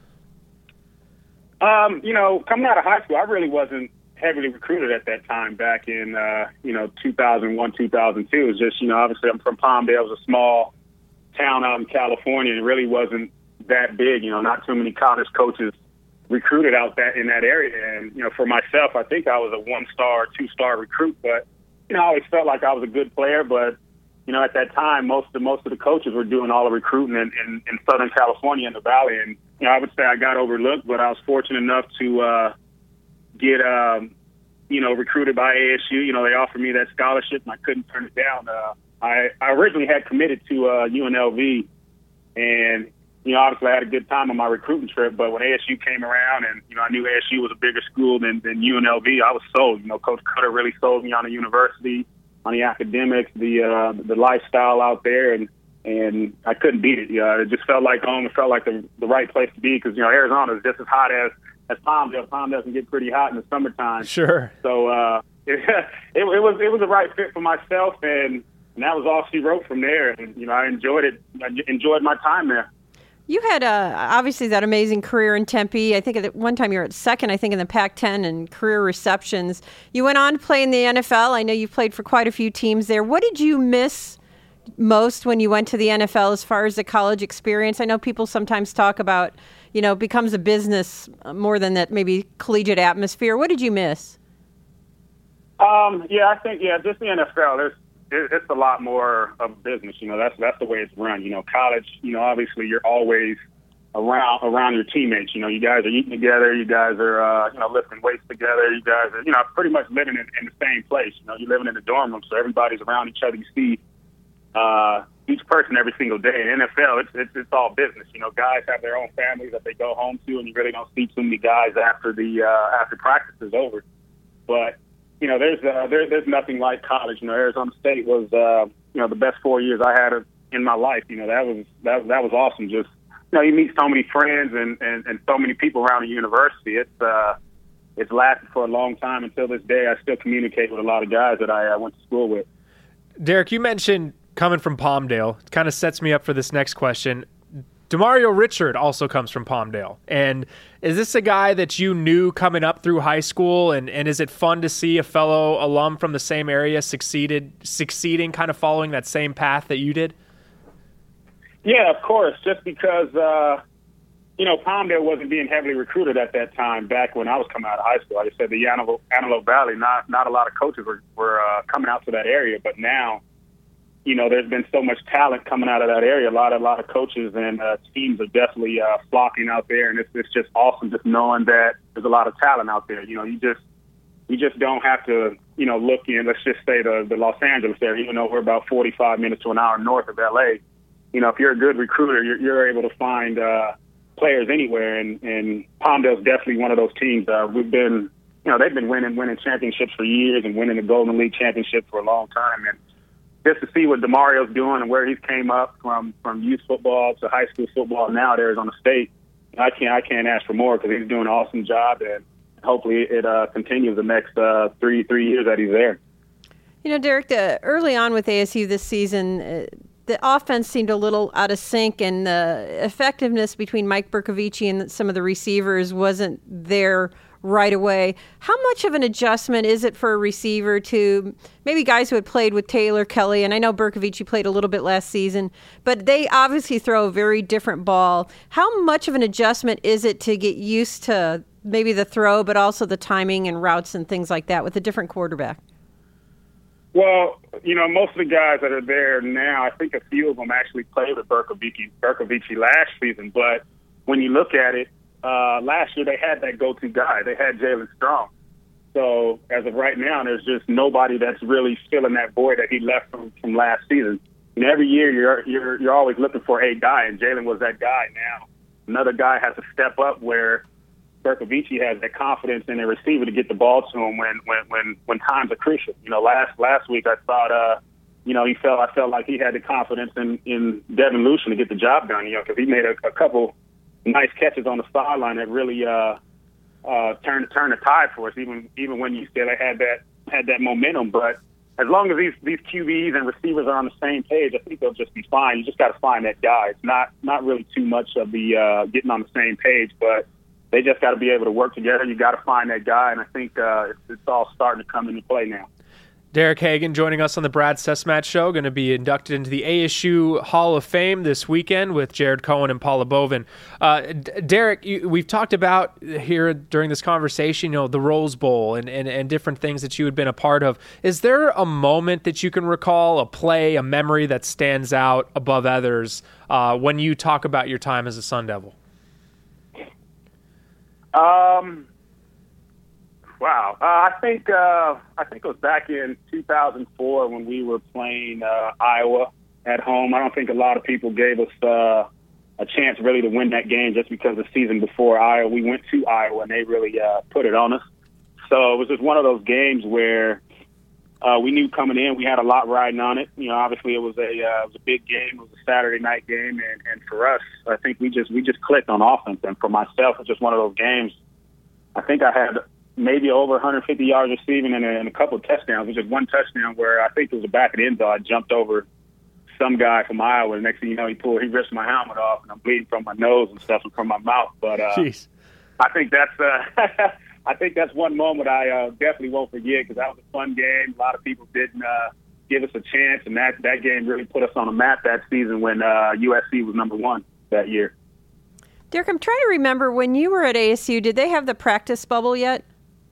[SPEAKER 4] Um, you know, coming out of high school, I really wasn't heavily recruited at that time back in, uh, you know, two thousand one, two thousand two. It was just, you know, obviously I'm from Palmdale. It was a small town out in California, and it really wasn't that big. You know, not too many college coaches recruited out that in that area. And, you know, for myself, I think I was a one-star, two-star recruit, but, you know, I always felt like I was a good player. But, you know, at that time, most of, most of the coaches were doing all the recruiting in, in, in Southern California in the Valley. And, you know, I would say I got overlooked, but I was fortunate enough to uh, get, um, you know, recruited by A S U. You know, they offered me that scholarship, and I couldn't turn it down. Uh, I, I originally had committed to uh, U N L V, and, you know, obviously I had a good time on my recruiting trip, but when A S U came around and, you know, I knew A S U was a bigger school than, than U N L V, I was sold. You know, Coach Cutter really sold me on the university, on the academics, the uh, the lifestyle out there, and and I couldn't beat it. Uh, it just felt like home. It felt like the, the right place to be because, you know, Arizona is just as hot as, as Palmdale. Palmdale can get pretty hot in the summertime.
[SPEAKER 1] Sure.
[SPEAKER 4] So uh, it, it, it was it was the right fit for myself, and, and that was all she wrote from there. And, you know, I enjoyed it. I enjoyed my time there.
[SPEAKER 2] You had uh, obviously that amazing career in Tempe. I think at one time you were at second, I think, in the Pac ten in career receptions. You went on to play in the N F L. I know you played for quite a few teams there. What did you miss most when you went to the N F L as far as the college experience? I know people sometimes talk about, you know, it becomes a business more than that maybe collegiate atmosphere. What did you miss?
[SPEAKER 4] Um, yeah, I think, yeah, just the N F L. There's It's a lot more of a business, you know. That's that's the way it's run. You know, college, you know, obviously you're always around around your teammates. You know, you guys are eating together. You guys are, uh, you know, lifting weights together. You guys are, you know, pretty much living in, in the same place. You know, you're living in the dorm room, so everybody's around each other. You see uh, each person every single day. In N F L, it's, it's it's all business. You know, guys have their own families that they go home to, and you really don't see too many guys after the uh, after practice is over. But you know, there's uh, there, there's nothing like college. You know, Arizona State was, uh, you know, the best four years I had in my life. You know, that was that that was awesome. Just, you know, you meet so many friends and, and, and so many people around the university. It's uh, it's lasted for a long time. Until this day, I still communicate with a lot of guys that I uh, went to school with.
[SPEAKER 1] Derek, you mentioned coming from Palmdale. It kind of sets me up for this next question. Demario Richard also comes from Palmdale. And is this a guy that you knew coming up through high school? And, and is it fun to see a fellow alum from the same area succeeded, succeeding, kind of following that same path that you did?
[SPEAKER 4] Yeah, of course. Just because, uh, you know, Palmdale wasn't being heavily recruited at that time back when I was coming out of high school. Like I said, the Antelope, Antelope Valley, not, not a lot of coaches were, were uh, coming out to that area. But now, you know, there's been so much talent coming out of that area. A lot, a lot of coaches and uh, teams are definitely uh, flocking out there, and it's, it's just awesome just knowing that there's a lot of talent out there. You know, you just you just don't have to, you know, look in. Let's just say the the Los Angeles area. Even though we're about forty-five minutes to an hour north of L A, you know, if you're a good recruiter, you're, you're able to find uh, players anywhere. And, and Palmdale's definitely one of those teams. Uh, we've been, you know, they've been winning winning championships for years and winning the Golden League championship for a long time. And just to see what Demario's doing and where he's came up from, from youth football to high school football now at Arizona State, I can't I can't ask for more because he's doing an awesome job, and hopefully it uh, continues the next uh, three three years that he's there.
[SPEAKER 2] You know, Derek, the, early on with A S U this season, uh, the offense seemed a little out of sync, and the effectiveness between Mike Bercovici and some of the receivers wasn't there right away. How much of an adjustment is it for a receiver to maybe guys who had played with Taylor, Kelly, and I know Bercovici played a little bit last season, but they obviously throw a very different ball. How much of an adjustment is it to get used to maybe the throw, but also the timing and routes and things like that with a different quarterback?
[SPEAKER 4] Well, you know, most of the guys that are there now, I think a few of them actually played with Berkovici, Berkovici last season. But when you look at it, uh, last year they had that go-to guy. They had Jalen Strong. So as of right now, there's just nobody that's really filling that void that he left from, from last season. And every year you're you're you're always looking for a guy, and Jalen was that guy. Now another guy has to step up where Berkovici has that confidence in a receiver to get the ball to him when when when when times are crucial. You know, last last week I thought, uh, you know, he felt I felt like he had the confidence in in Devin Lucien to get the job done. You know, because he made a, a couple nice catches on the sideline that really uh, uh, turned turned the tide for us. Even even when you still had that had that momentum, but as long as these these Q Bs and receivers are on the same page, I think they'll just be fine. You just got to find that guy. It's not not really too much of the uh, getting on the same page, but they just got to be able to work together. You got to find that guy, and I think uh, it's, it's all starting to come into play now.
[SPEAKER 1] Derek Hagan joining us on the Brad Sesmat Show, going to be inducted into the A S U Hall of Fame this weekend with Jared Cohen and Paula Bovin. Uh, D- Derek, you, we've talked about here during this conversation, you know, the Rose Bowl and, and, and different things that you had been a part of. Is there a moment that you can recall, a play, a memory that stands out above others uh, when you talk about your time as a Sun Devil?
[SPEAKER 4] Um. Wow, uh, I think uh, I think it was back in two thousand four when we were playing uh, Iowa at home. I don't think a lot of people gave us uh, a chance really to win that game just because the season before Iowa, we went to Iowa and they really uh, put it on us. So it was just one of those games where uh, we knew coming in we had a lot riding on it. You know, obviously it was a uh, it was a big game. It was a Saturday night game, and, and for us, I think we just we just clicked on offense. And for myself, it's just one of those games. I think I had maybe over one hundred fifty yards receiving and a, and a couple of touchdowns. It was just one touchdown where I think it was the back of the end zone. I jumped over some guy from Iowa. The next thing you know, he pulled, he ripped my helmet off, and I'm bleeding from my nose and stuff and from my mouth. But uh,
[SPEAKER 1] Jeez.
[SPEAKER 4] I think that's uh, I think that's one moment I uh, definitely won't forget because that was a fun game. A lot of people didn't uh, give us a chance, and that that game really put us on the map that season when uh, U S C was number one that year.
[SPEAKER 2] Derek, I'm trying to remember when you were at A S U. Did they have the practice bubble yet?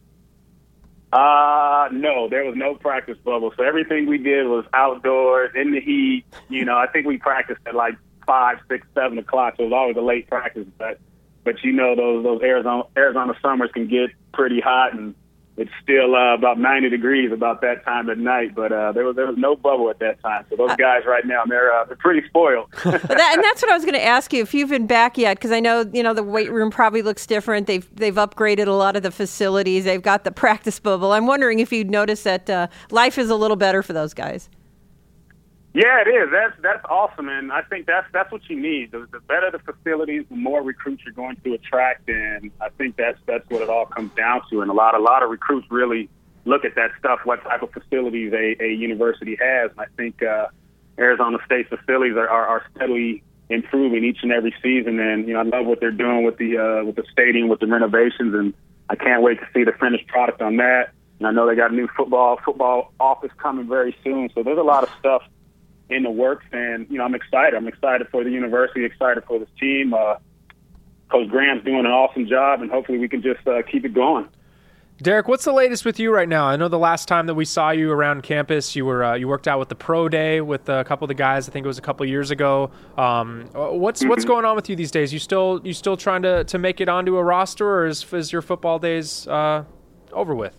[SPEAKER 4] Uh, no, there was no practice bubble. So everything we did was outdoors, in the heat. You know, I think we practiced at like five, six, seven o'clock. So it was always a late practice. But, but you know, those those Arizona Arizona summers can get pretty hot, and it's still uh, about ninety degrees about that time at night. But uh, there was there was no bubble at that time. So those guys right now, they're uh, they're pretty spoiled.
[SPEAKER 2] that, and that's what I was going to ask you if you've been back yet, because I know you know the weight room probably looks different. They've they've upgraded a lot of the facilities. They've got the practice bubble. I'm wondering if you'd notice that uh, life is a little better for those guys.
[SPEAKER 4] Yeah, it is. That's that's awesome, and I think that's that's what you need. The, the better the facilities, the more recruits you're going to attract, and I think that's that's what it all comes down to. And a lot a lot of recruits really look at that stuff, what type of facilities a, a university has. And I think uh, Arizona State facilities are, are, are steadily improving each and every season. And you know, I love what they're doing with the uh, with the stadium, with the renovations, and I can't wait to see the finished product on that. And I know they got a new football football office coming very soon. So there's a lot of stuff in the works, and you know, I'm excited. I'm excited for the university, excited for this team. Uh, Coach Graham's doing an awesome job, and hopefully we can just uh, keep it going.
[SPEAKER 1] Derek, what's the latest with you right now? I know the last time that we saw you around campus, you were uh, you worked out with the pro day with a couple of the guys. I think it was a couple of years ago. Um, what's mm-hmm. what's going on with you these days? You still you still trying to, to make it onto a roster, or is, is your football days uh, over with?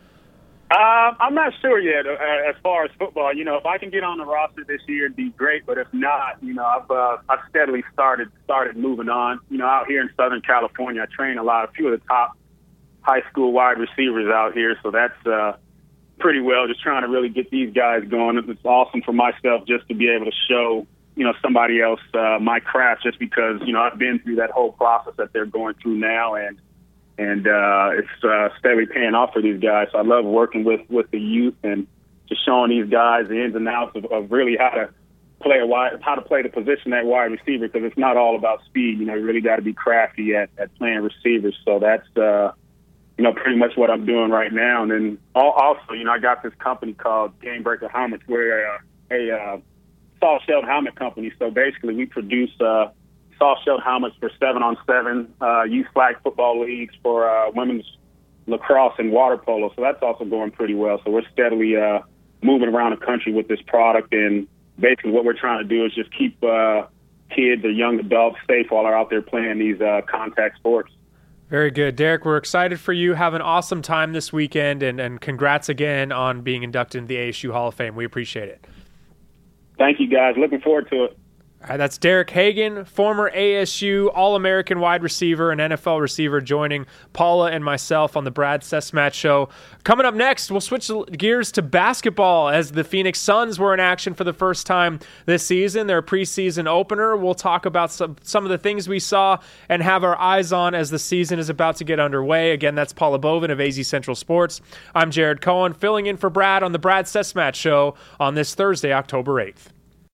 [SPEAKER 4] Uh, I'm not sure yet uh, as far as football. You know, if I can get on the roster this year, it'd be great. But if not, you know, I've uh, I've steadily started started moving on. You know, out here in Southern California, I train a lot, a few of the top high school wide receivers out here. So that's uh, pretty well just trying to really get these guys going. It's awesome for myself just to be able to show, you know, somebody else uh, my craft just because, you know, I've been through that whole process that they're going through now. And And uh, it's uh, steadily paying off for these guys. So I love working with, with the youth and just showing these guys the ins and outs of, of really how to play a wide, how to play the position at wide receiver, because it's not all about speed. You know, you really got to be crafty at, at playing receivers. So that's uh, you know pretty much what I'm doing right now. And then also, you know, I got this company called Game Breaker Helmets. We're a, a uh, soft-shelled helmet company. So basically, we produce Uh, soft-shelled helmets for seven-on-seven uh, youth flag football leagues for uh, women's lacrosse and water polo. So that's also going pretty well. So we're steadily uh, moving around the country with this product. And basically what we're trying to do is just keep uh, kids or young adults safe while they're out there playing these uh, contact sports.
[SPEAKER 1] Very good. Derek, we're excited for you. Have an awesome time this weekend, and, and congrats again on being inducted into the A S U Hall of Fame. We appreciate it.
[SPEAKER 4] Thank you, guys. Looking forward to it.
[SPEAKER 1] All right, that's Derek Hagan, former A S U All-American wide receiver and N F L receiver, joining Paula and myself on the Brad Sesmat Show. Coming up next, we'll switch gears to basketball as the Phoenix Suns were in action for the first time this season, their preseason opener. We'll talk about some, some of the things we saw and have our eyes on as the season is about to get underway. Again, that's Paula Bovin of A Z Central Sports. I'm Jared Cohen, filling in for Brad on the Brad Sesmat Show on this Thursday, October eighth.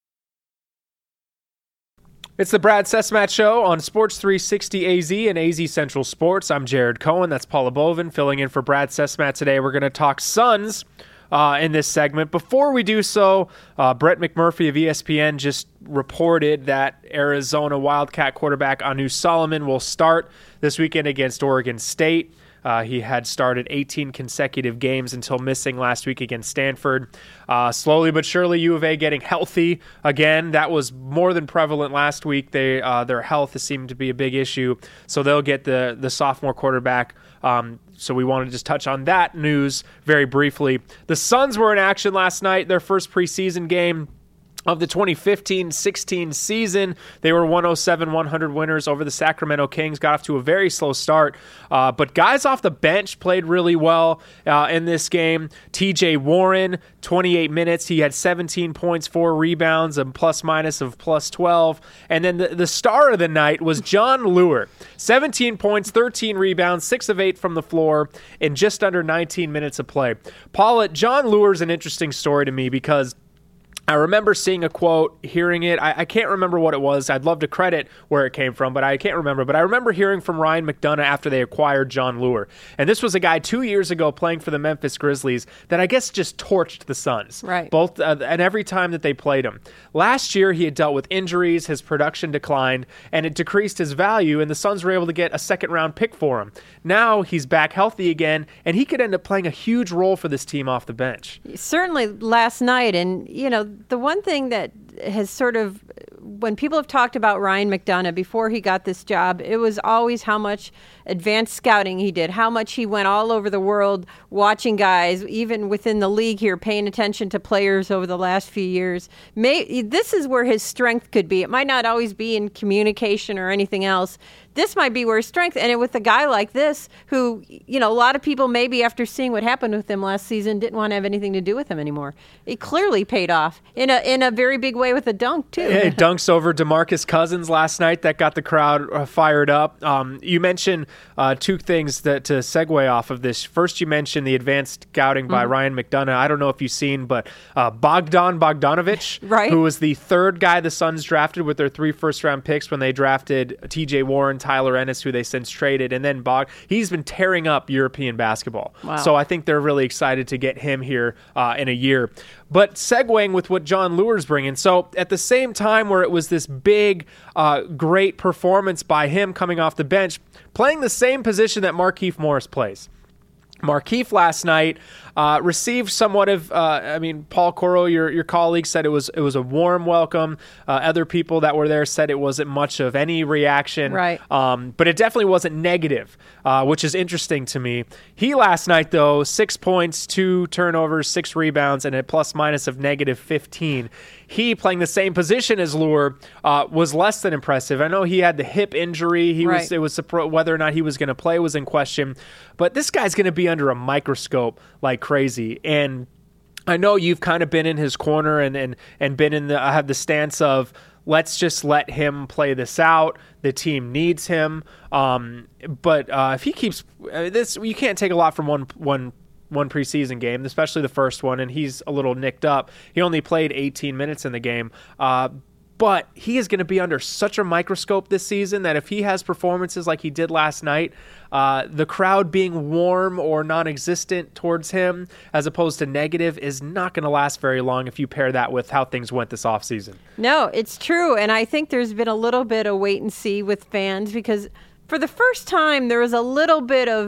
[SPEAKER 1] It's the Brad Sesmat Show on Sports three sixty A Z and A Z Central Sports. I'm Jared Cohen. That's Paula Bovin filling in for Brad Sesmat today. We're going to talk Suns uh, in this segment. Before we do so, uh, Brett McMurphy of E S P N just reported that Arizona Wildcat quarterback Anu Solomon will start this weekend against Oregon State. Uh, he had started eighteen consecutive games until missing last week against Stanford. Uh, slowly but surely, U of A getting healthy again. That was more than prevalent last week. They uh, their health has seemed to be a big issue, so they'll get the the sophomore quarterback. Um, so we want to just touch on that news very briefly. The Suns were in action last night, their first preseason game of the twenty fifteen sixteen season. They were one oh seven one hundred winners over the Sacramento Kings. Got off to a very slow start, uh, but guys off the bench played really well uh, in this game. T J Warren, twenty-eight minutes. He had seventeen points, four rebounds, a plus minus of plus twelve. And then the, the star of the night was John Leuer. seventeen points, thirteen rebounds, six of eight from the floor in just under nineteen minutes of play. Paula, John Leuer's an interesting story to me because I remember seeing a quote, hearing it. I, I can't remember what it was. I'd love to credit where it came from, but I can't remember. But I remember hearing from Ryan McDonough after they acquired John Leuer. And this was a guy two years ago playing for the Memphis Grizzlies that I guess just torched the Suns.
[SPEAKER 2] Right.
[SPEAKER 1] Both uh, and every time that they played him. Last year, he had dealt with injuries. His production declined, and it decreased his value, and the Suns were able to get a second-round pick for him. Now he's back healthy again, and he could end up playing a huge role for this team off the bench.
[SPEAKER 2] Certainly last night, and, you know, the one thing that has sort of, when people have talked about Ryan McDonough before he got this job, it was always how much advanced scouting he did, how much he went all over the world watching guys, even within the league here, paying attention to players over the last few years. May, this is where his strength could be. It might not always be in communication or anything else. This might be where his strength, and it, with a guy like this, who, you know, a lot of people maybe after seeing what happened with him last season didn't want to have anything to do with him anymore. It clearly paid off in a in a very big way with a dunk too.
[SPEAKER 1] Yeah, dunks over DeMarcus Cousins last night that got the crowd uh, fired up. Um, you mentioned uh, two things that to segue off of this. First, you mentioned the advanced scouting by mm-hmm. Ryan McDonough. I don't know if you've seen, but uh, Bogdan Bogdanovic,
[SPEAKER 2] right.
[SPEAKER 1] who was the third guy the Suns drafted with their three first-round picks when they drafted T J Warren, Tyler Ennis, who they since traded, and then Bog. He's been tearing up European basketball.
[SPEAKER 2] Wow.
[SPEAKER 1] So I think they're really excited to get him here uh, in a year. But segueing with what John Leuer's bringing, so at the same time where it was this big, uh, great performance by him coming off the bench, playing the same position that Markieff Morris plays. Markieff last night uh, received somewhat of, uh, I mean, Paul Coro, your your colleague, said it was it was a warm welcome. Uh, other people that were there said it wasn't much of any reaction.
[SPEAKER 2] Right.
[SPEAKER 1] Um, but it definitely wasn't negative, uh, which is interesting to me. He last night, though, six points, two turnovers, six rebounds, and a plus minus of negative fifteen. He, playing the same position as Leuer, uh, was less than impressive. I know he had the hip injury. He
[SPEAKER 2] right.
[SPEAKER 1] was it was whether or not he was going to play was in question. But this guy's going to be under a microscope like crazy. And I know you've kind of been in his corner and and and been in the I have the stance of let's just let him play this out. The team needs him. Um, but uh, if he keeps uh, this, you can't take a lot from one one. one preseason game, especially the first one, and he's a little nicked up. He only played eighteen minutes in the game, uh, but he is going to be under such a microscope this season that if he has performances like he did last night, uh, the crowd being warm or non-existent towards him as opposed to negative is not going to last very long if you pair that with how things went this offseason.
[SPEAKER 2] No, it's true, and I think there's been a little bit of wait and see with fans because for the first time there was a little bit of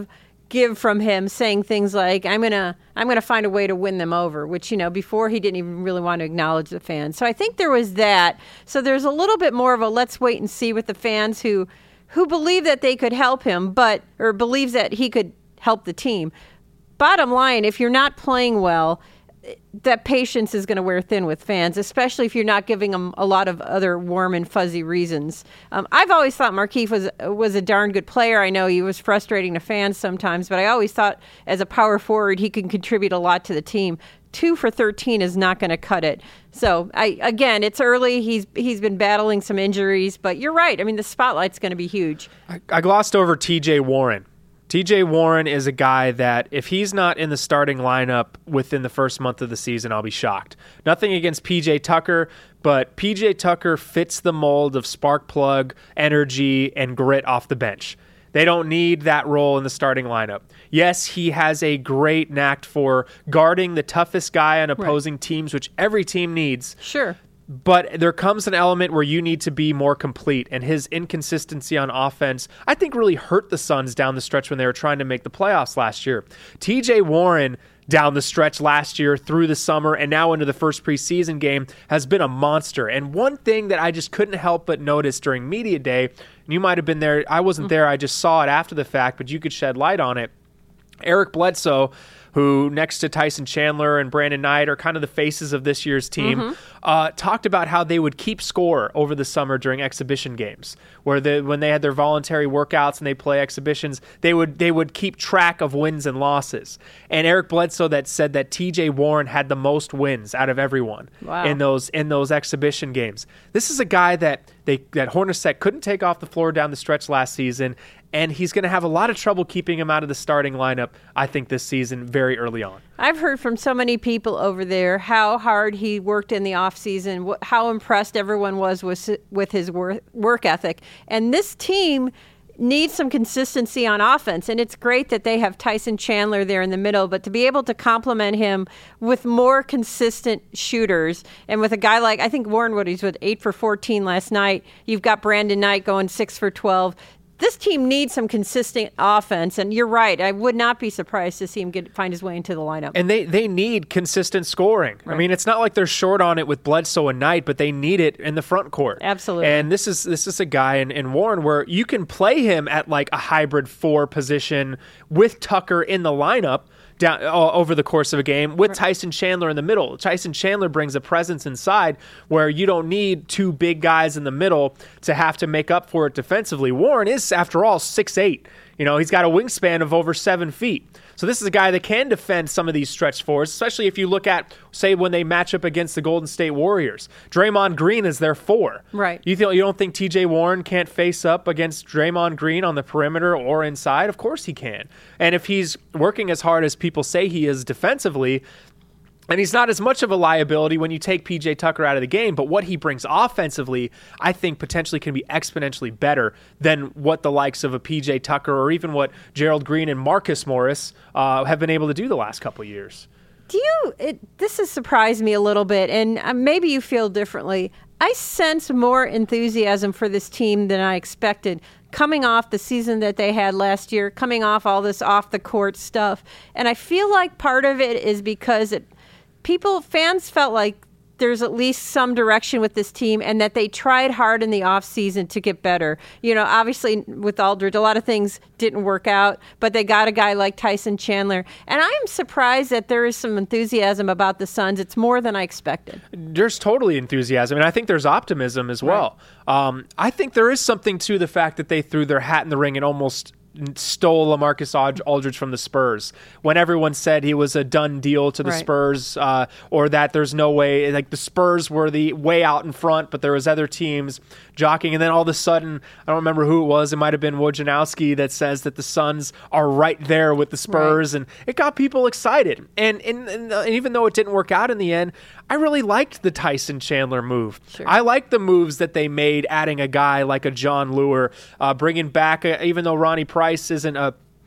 [SPEAKER 2] give from him, saying things like, I'm going to I'm gonna find a way to win them over, which, you know, before he didn't even really want to acknowledge the fans. So I think there was that. So there's a little bit more of a let's wait and see with the fans who who believe that they could help him, but or believes that he could help the team. Bottom line, if you're not playing well, that patience is going to wear thin with fans, especially if you're not giving them a lot of other warm and fuzzy reasons. Um, I've always thought Markieff was was a darn good player. I know he was frustrating to fans sometimes, but I always thought as a power forward, he could contribute a lot to the team. Two for thirteen is not going to cut it. So, I again, it's early. He's he's been battling some injuries, but you're right. I mean, the spotlight's going to be huge.
[SPEAKER 1] I, I glossed over T J Warren. T J Warren is a guy that if he's not in the starting lineup within the first month of the season, I'll be shocked. Nothing against P J Tucker, but P J Tucker fits the mold of spark plug, energy, and grit off the bench. They don't need that role in the starting lineup. Yes, he has a great knack for guarding the toughest guy on opposing right. teams, which every team needs.
[SPEAKER 2] Sure.
[SPEAKER 1] But there comes an element where you need to be more complete, and his inconsistency on offense, I think, really hurt the Suns down the stretch when they were trying to make the playoffs last year. T J Warren, down the stretch last year, through the summer, and now into the first preseason game, has been a monster. And one thing that I just couldn't help but notice during media day, and you might have been there, I wasn't mm-hmm. there, I just saw it after the fact, but you could shed light on it. Eric Bledsoe, who next to Tyson Chandler and Brandon Knight are kind of the faces of this year's team, mm-hmm. uh, talked about how they would keep score over the summer during exhibition games, where the, when they had their voluntary workouts and they play exhibitions, they would they would keep track of wins and losses. And Eric Bledsoe that said that T J Warren had the most wins out of everyone wow. in those in those exhibition games. This is a guy that they that Hornacek couldn't take off the floor down the stretch last season, and he's going to have a lot of trouble keeping him out of the starting lineup, I think, this season very early on.
[SPEAKER 2] I've heard from so many people over there how hard he worked in the offseason, wh- how impressed everyone was with, with his work, work ethic. And this team needs some consistency on offense, and it's great that they have Tyson Chandler there in the middle, but to be able to complement him with more consistent shooters, and with a guy like, I think Warren Wood, he's with eight for fourteen last night. You've got Brandon Knight going six for twelve. This team needs some consistent offense, and you're right. I would not be surprised to see him get find his way into the lineup.
[SPEAKER 1] And they, they need consistent scoring. Right. I mean, it's not like they're short on it with Bledsoe and Knight, but they need it in the front court.
[SPEAKER 2] Absolutely.
[SPEAKER 1] And this is this is a guy in, in Warren where you can play him at like a hybrid four position with Tucker in the lineup down uh, over the course of a game with Tyson Chandler in the middle. Tyson Chandler brings a presence inside where you don't need two big guys in the middle to have to make up for it defensively. Warren is, after all, six eight. You know, he's got a wingspan of over seven feet. So this is a guy that can defend some of these stretch fours, especially if you look at, say, when they match up against the Golden State Warriors. Draymond Green is their four.
[SPEAKER 2] Right.
[SPEAKER 1] You feel you don't think T J Warren can't face up against Draymond Green on the perimeter or inside? Of course he can. And if he's working as hard as people say he is defensively, and he's not as much of a liability when you take P J Tucker out of the game, but what he brings offensively, I think potentially can be exponentially better than what the likes of a P J Tucker or even what Gerald Green and Marcus Morris uh, have been able to do the last couple of years.
[SPEAKER 2] Do you, it, this has surprised me a little bit, and uh, maybe you feel differently. I sense more enthusiasm for this team than I expected, coming off the season that they had last year, coming off all this off-the-court stuff. And I feel like part of it is because it, people, fans felt like there's at least some direction with this team and that they tried hard in the offseason to get better. You know, obviously with Aldridge, a lot of things didn't work out, but they got a guy like Tyson Chandler. And I am surprised that there is some enthusiasm about the Suns. It's more than I expected.
[SPEAKER 1] There's totally enthusiasm, and I think there's optimism as well. Right. Um, I think there is something to the fact that they threw their hat in the ring and almost stole LaMarcus Aldridge from the Spurs when everyone said he was a done deal to the right. Spurs, uh, or that there's no way, like the Spurs were the way out in front, but there was other teams jockeying. And then all of a sudden, I don't remember who it was, it might have been Wojnarowski that says that the Suns are right there with the Spurs, right. and it got people excited. And, and, and even though it didn't work out in the end, I really liked the Tyson Chandler move.
[SPEAKER 2] Sure.
[SPEAKER 1] I liked the moves that they made, adding a guy like a John Lure, uh, bringing back, a, even though Ronnie Price isn't a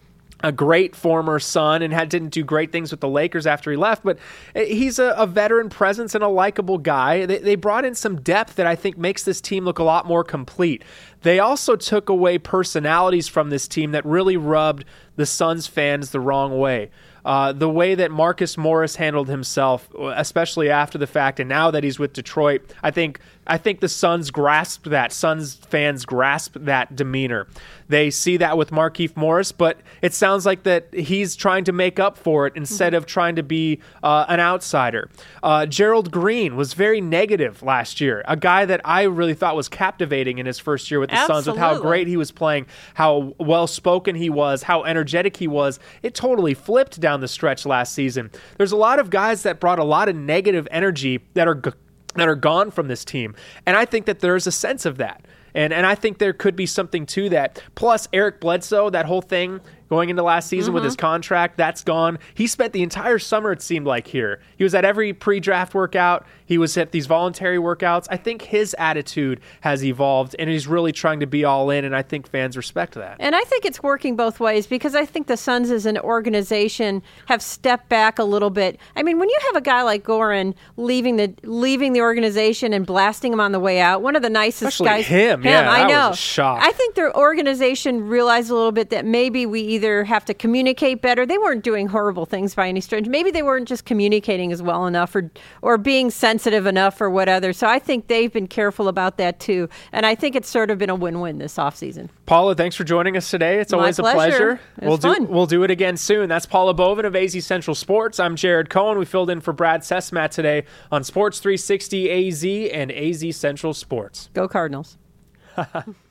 [SPEAKER 1] a great former Sun and had didn't do great things with the Lakers after he left, but he's a, a veteran presence and a likable guy. They, they brought in some depth that I think makes this team look a lot more complete. They also took away personalities from this team that really rubbed the Suns fans the wrong way. Uh, the way that Marcus Morris handled himself, especially after the fact, and now that he's with Detroit, I think I think the Suns grasped that. Suns fans grasp that demeanor. They see that with Markieff Morris, but it sounds like that he's trying to make up for it instead mm-hmm. of trying to be uh, an outsider. Uh, Gerald Green was very negative last year, a guy that I really thought was captivating in his first year with the
[SPEAKER 2] Absolutely.
[SPEAKER 1] Suns, with how great he was playing, how well-spoken he was, how energetic he was. It totally flipped down the stretch last season. There's a lot of guys that brought a lot of negative energy that are g- that are gone from this team, and I think that there's a sense of that. And and I think there could be something to that. Plus, Eric Bledsoe, that whole thing going into last season mm-hmm. with his contract, that's gone. He spent the entire summer, it seemed like, here. He was at every pre-draft workout. He was at these voluntary workouts. I think his attitude has evolved, and he's really trying to be all in, and I think fans respect that.
[SPEAKER 2] And I think it's working both ways, because I think the Suns as an organization have stepped back a little bit. I mean, when you have a guy like Goran leaving the leaving the organization and blasting him on the way out, one of the nicest
[SPEAKER 1] Especially
[SPEAKER 2] guys.
[SPEAKER 1] him,
[SPEAKER 2] him
[SPEAKER 1] yeah,
[SPEAKER 2] I
[SPEAKER 1] that
[SPEAKER 2] know.
[SPEAKER 1] was a shock.
[SPEAKER 2] I think their organization realized a little bit that maybe we either have to communicate better. They weren't doing horrible things by any stretch. Maybe they weren't just communicating as well enough, or or being sensitive enough, or whatever. So I think they've been careful about that too. And I think it's sort of been a win-win this offseason.
[SPEAKER 1] Paula, thanks for joining us today. It's
[SPEAKER 2] My
[SPEAKER 1] always
[SPEAKER 2] pleasure.
[SPEAKER 1] a pleasure.
[SPEAKER 2] It
[SPEAKER 1] we'll
[SPEAKER 2] was
[SPEAKER 1] do
[SPEAKER 2] fun.
[SPEAKER 1] we'll do it again soon. That's Paula Bovin of A Z Central Sports. I'm Jared Cohen. We filled in for Brad Sesmat today on Sports three sixty A Z and A Z Central Sports.
[SPEAKER 2] Go Cardinals.